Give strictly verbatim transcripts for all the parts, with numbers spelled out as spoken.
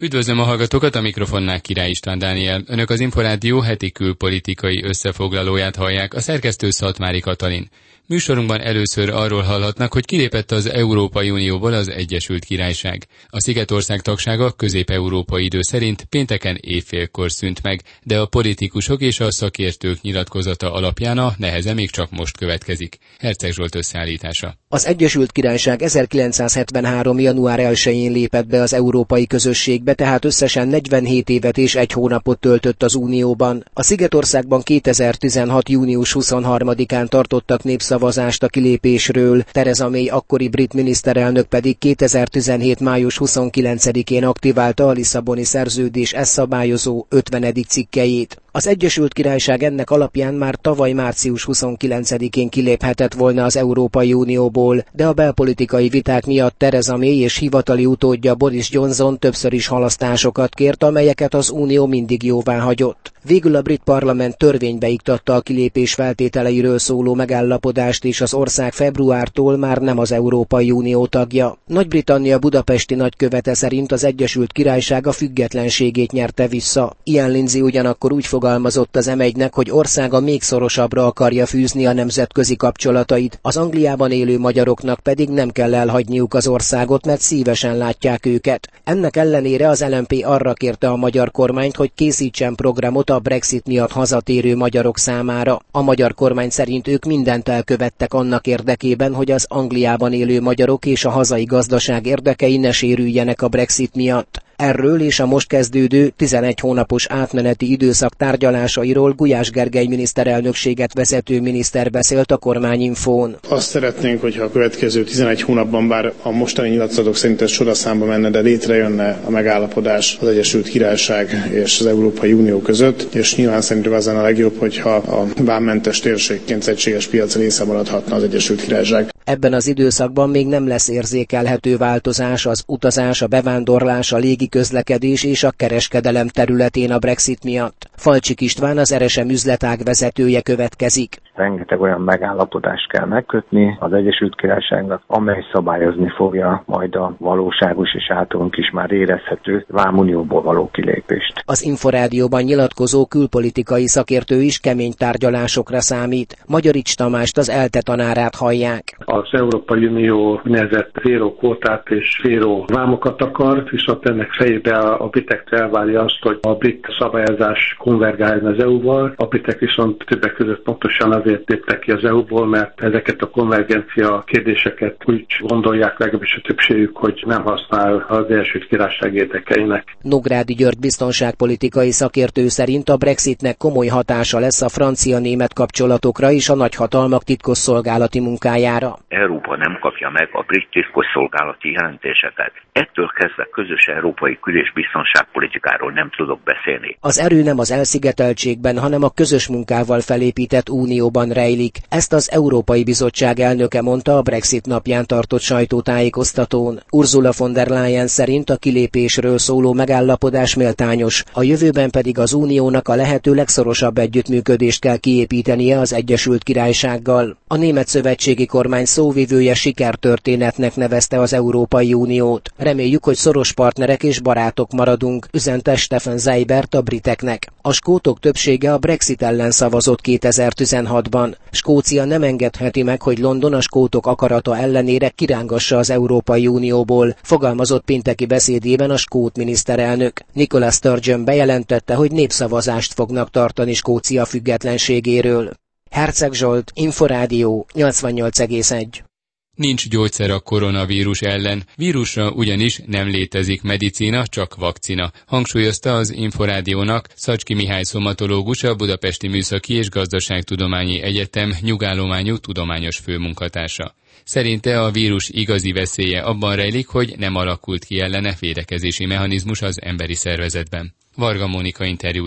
Üdvözlöm a hallgatókat, a mikrofonnál Király István Dániel. Önök az Inforádió heti külpolitikai összefoglalóját hallják, a szerkesztő Szatmári Katalin. Műsorunkban először arról hallhatnak, hogy kilépett az Európai Unióból az Egyesült Királyság. A Szigetország tagsága közép-európai idő szerint pénteken éjfélkor szűnt meg, de a politikusok és a szakértők nyilatkozata alapján a neheze még csak most következik. Herceg Zsolt összeállítása. Az Egyesült Királyság ezerkilencszázhetvenhárom. január elsején lépett be az európai közösségbe, tehát összesen negyvenhét évet és egy hónapot töltött az Unióban. A Szigetországban kétezer-tizenhat. június huszonharmadikán tartottak népszavazást a kilépésről, Theresa May akkori brit miniszterelnök pedig kétezer-tizenhét. május huszonkilencedikén aktiválta a Lisszaboni szerződés ezt szabályozó ötvenedik cikkelyét. Az Egyesült Királyság ennek alapján már tavaly március huszonkilencedikén kiléphetett volna az Európai Unióból, de a belpolitikai viták miatt Theresa May és hivatali utódja Boris Johnson többször is halasztásokat kért, amelyeket az Unió mindig jóvá hagyott. Végül a brit parlament törvénybe iktatta a kilépés feltételeiről szóló megállapodást, és az ország februártól már nem az Európai Unió tagja. Nagy-Britannia budapesti nagykövete szerint az Egyesült Királyság a függetlenségét nyerte vissza. Ian Lindsay ugyanakkor úgy fogalmazott az em egynek, hogy országa még szorosabbra akarja fűzni a nemzetközi kapcsolatait, az Angliában élő magyaroknak pedig nem kell elhagyniuk az országot, mert szívesen látják őket. Ennek ellenére az el em pé arra kérte a magyar kormányt, hogy készítsen programot a Brexit miatt hazatérő magyarok számára. A magyar kormány szerint ők mindent elkövettek annak érdekében, hogy az Angliában élő magyarok és a hazai gazdaság érdekei ne sérüljenek a Brexit miatt. Erről és a most kezdődő tizenegy hónapos átmeneti időszak tárgyalásairól Gulyás Gergely miniszterelnökséget vezető miniszter beszélt a Kormányinfón. Azt szeretnénk, hogyha a következő tizenegy hónapban, bár a mostani nyilatkozatok szerint ez soraszámba menne, de létrejönne a megállapodás az Egyesült Királyság és az Európai Unió között, és nyilván szerintünk az lenne a legjobb, hogyha a vámmentes térségként egységes piac része maradhatna az Egyesült Királyság. Ebben az időszakban még nem lesz érzékelhető változás az utazás, a bevándorlás, a légi közlekedés és a kereskedelem területén a Brexit miatt. Falcsik István, az er es em üzletág vezetője következik. Rengeteg olyan megállapodást kell megkötni az Egyesült Királyságnak, amely szabályozni fogja majd a valóságos és általunk is már érezhető vámunióból való kilépést. Az Inforádióban nyilatkozó külpolitikai szakértő is kemény tárgyalásokra számít. Magyarics Tamást, az ELTE tanárát hallják. Az Európai Unió nevezett zéró kvótát és zéró vámokat akar, viszont ennek fejébe a britektől elvárja azt, hogy a brit szabályozás konvergáljon az é u-val. A britek viszont többek között pontosan azért léptek ki az é u-ból, mert ezeket a konvergencia kérdéseket úgy gondolják, legalábbis a többségük, hogy nem használ az Egyesült Királyság érdekeinek. Nógrádi György biztonságpolitikai szakértő szerint a Brexitnek komoly hatása lesz a francia-német kapcsolatokra és a nagyhatalmak titkosszolgálati munkájára. Európa nem kapja meg a brit titkosszolgálati jelentéseket. Ettől kezdve közös európai kül- és biztonságpolitikáról nem tudok beszélni. Az erő nem az elszigeteltségben, hanem a közös munkával felépített unióban rejlik. Ezt az Európai Bizottság elnöke mondta a Brexit napján tartott sajtótájékoztatón. Ursula von der Leyen szerint a kilépésről szóló megállapodás méltányos, a jövőben pedig az uniónak a lehető legszorosabb együttműködést kell kiépítenie az Egyesült Királysággal. A német szövetségi kormány szóvivője sikertörténetnek nevezte az Európai Uniót. Reméljük, hogy szoros partnerek és barátok maradunk, üzente Stefan Seibert a briteknek. A skótok többsége a Brexit ellen szavazott kétezer-tizenhatban. Skócia nem engedheti meg, hogy London a skótok akarata ellenére kirángassa az Európai Unióból, fogalmazott pénteki beszédében a skót miniszterelnök. Nicola Sturgeon bejelentette, hogy népszavazást fognak tartani Skócia függetlenségéről. Herceg Zsolt, Inforádió, nyolcvannyolc egész egy. Nincs gyógyszer a koronavírus ellen, vírusra ugyanis nem létezik medicína, csak vakcina, hangsúlyozta az Inforádiónak Szacski Mihály szomatológus, a Budapesti Műszaki és Gazdaságtudományi Egyetem nyugállományú tudományos főmunkatársa. Szerinte a vírus igazi veszélye abban rejlik, hogy nem alakult ki ellene védekezési mechanizmus az emberi szervezetben. Varga Mónika interjúja.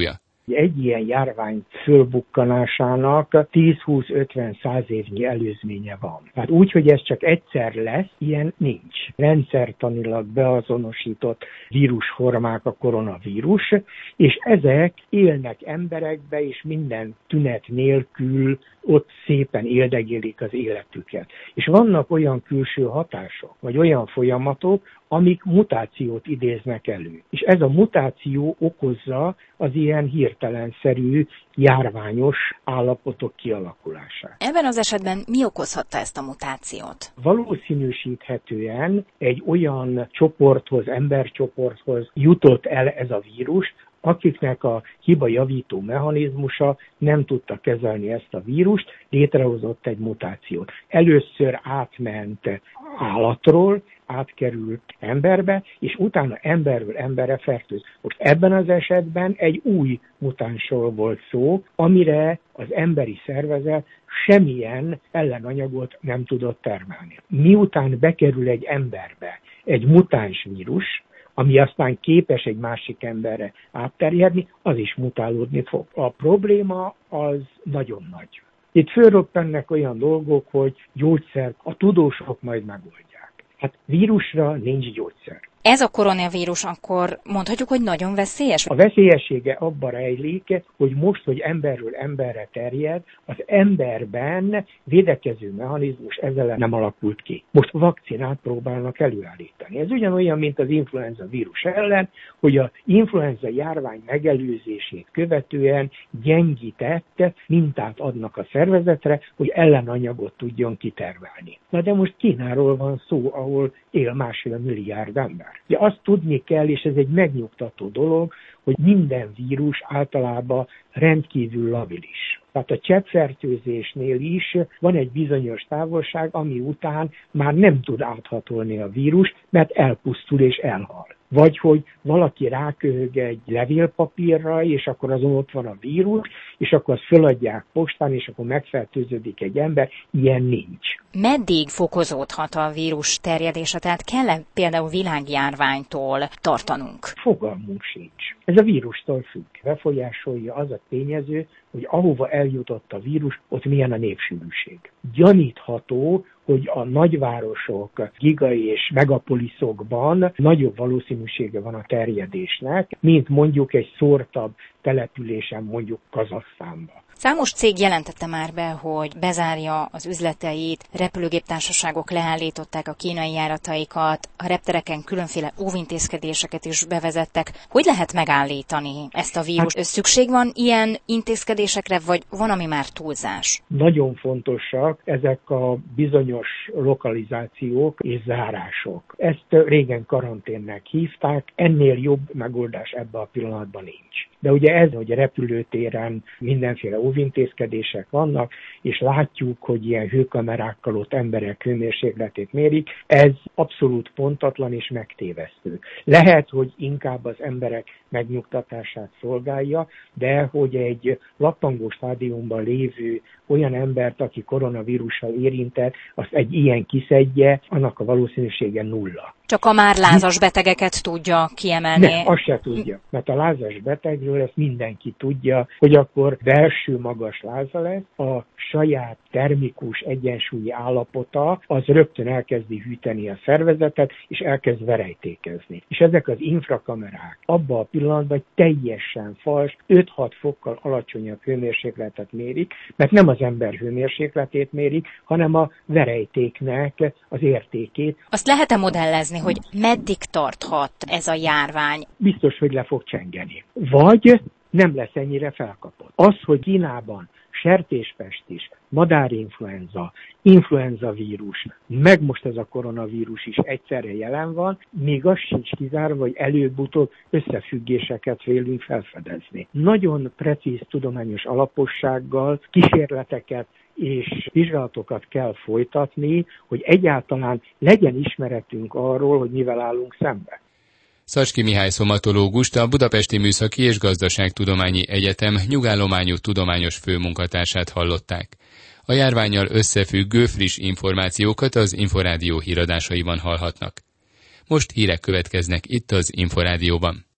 Egy ilyen járvány fölbukkanásának tíz-húsz-ötven-száz évnyi előzménye van. Hát úgy, hogy ez csak egyszer lesz, ilyen nincs. Rendszertanilag beazonosított vírusformák a koronavírus, és ezek élnek emberekbe, és minden tünet nélkül ott szépen éldegélik az életüket. És vannak olyan külső hatások, vagy olyan folyamatok, amik mutációt idéznek elő. És ez a mutáció okozza az ilyen hirtelenszerű, járványos állapotok kialakulását. Ebben az esetben mi okozhatta ezt a mutációt? Valószínűsíthetően egy olyan csoporthoz, embercsoporthoz jutott el ez a vírus, akiknek a hibajavító mechanizmusa nem tudta kezelni ezt a vírust, létrehozott egy mutációt. Először átment állatról, átkerült emberbe, és utána emberről emberre fertőz. Most ebben az esetben egy új mutánsról volt szó, amire az emberi szervezet semmilyen ellenanyagot nem tudott termelni. Miután bekerül egy emberbe egy mutáns vírus, ami aztán képes egy másik emberre átterjedni, az is mutálódni fog. A probléma az nagyon nagy. Itt fölroppennek olyan dolgok, hogy gyógyszer a tudósok majd megoldják. Hát vírusra nincs gyógyszer. Ez a koronavírus akkor mondhatjuk, hogy nagyon veszélyes? A veszélyessége abban rejlik, hogy most, hogy emberről emberre terjed, az emberben védekező mechanizmus ezzel nem alakult ki. Most vakcinát próbálnak előállítani. Ez ugyanolyan, mint az influenza vírus ellen, hogy az influenza járvány megelőzését követően gyengített mintát adnak a szervezetre, hogy ellenanyagot tudjon kitermelni. Na de most Kínáról van szó, ahol él másfél milliárd ember. De azt tudni kell, és ez egy megnyugtató dolog, hogy minden vírus általában rendkívül labilis. Tehát a cseppfertőzésnél is van egy bizonyos távolság, ami után már nem tud áthatolni a vírus, mert elpusztul és elhal. Vagy hogy valaki ráköhög egy levélpapírra, és akkor azon ott van a vírus, és akkor azt föladják postán, és akkor megfertőződik egy ember. Ilyen nincs. Meddig fokozódhat a vírus terjedése? Tehát kell-e például világjárványtól tartanunk? Fogalmunk sincs. Ez a vírustól függ. Befolyásolja az a tényező, hogy ahova eljutott a vírus, ott milyen a népsűrűség. Gyanítható, hogy a nagyvárosok, gigai és megapoliszokban nagyobb valószínűsége van a terjedésnek, mint mondjuk egy szórtabb településen, mondjuk Kazahsztánban. Számos cég jelentette már be, hogy bezárja az üzleteit, repülőgéptársaságok leállították a kínai járataikat, a reptereken különféle óvintézkedéseket is bevezettek. Hogy lehet megállítani ezt a vírust? Hát, szükség van ilyen intézkedésekre, vagy van, ami már túlzás? Nagyon fontosak ezek a bizonyos lokalizációk és zárások. Ezt régen karanténnek hívták, ennél jobb megoldás ebben a pillanatban nincs. De ugye ez, hogy a repülőtéren mindenféle óvintézkedések vannak, és látjuk, hogy ilyen hőkamerákkal ott emberek hőmérsékletét mérik, ez abszolút pontatlan és megtévesztő. Lehet, hogy inkább az emberek megnyugtatását szolgálja, de hogy egy lappangó stádiumban lévő olyan embert, aki koronavírussal érintett, azt egy ilyen kiszedje, annak a valószínűsége nulla. Csak a már lázas betegeket tudja kiemelni. Nem, azt se tudja, mert a lázas betegről ezt mindenki tudja, hogy akkor belső magas láza lesz, a saját termikus egyensúlyi állapota, az rögtön elkezdi hűteni a szervezetet, és elkezd verejtékezni. És ezek az infrakamerák abban a pillanatban teljesen fals, öt-hat fokkal alacsonyabb hőmérsékletet mérik, mert nem az ember hőmérsékletét mérik, hanem a verejtéknek az értékét. Azt lehet-e modellezni, hogy meddig tarthat ez a járvány? Biztos, hogy le fog csengeni. Vagy nem lesz ennyire felkapott. Az, hogy Kínában sertéspestis, madárinfluenza, influenzavírus, meg most ez a koronavírus is egyszerre jelen van, még az sincs kizárva, hogy előbb-utóbb összefüggéseket vélünk felfedezni. Nagyon precíz tudományos alapossággal kísérleteket és vizsgálatokat kell folytatni, hogy egyáltalán legyen ismeretünk arról, hogy mivel állunk szembe. Szacski Mihály szomatológust, a Budapesti Műszaki és Gazdaságtudományi Egyetem nyugállományú tudományos főmunkatársát hallották. A járvánnyal összefüggő friss információkat az Inforádió híradásaiban hallhatnak. Most hírek következnek itt az Inforádióban.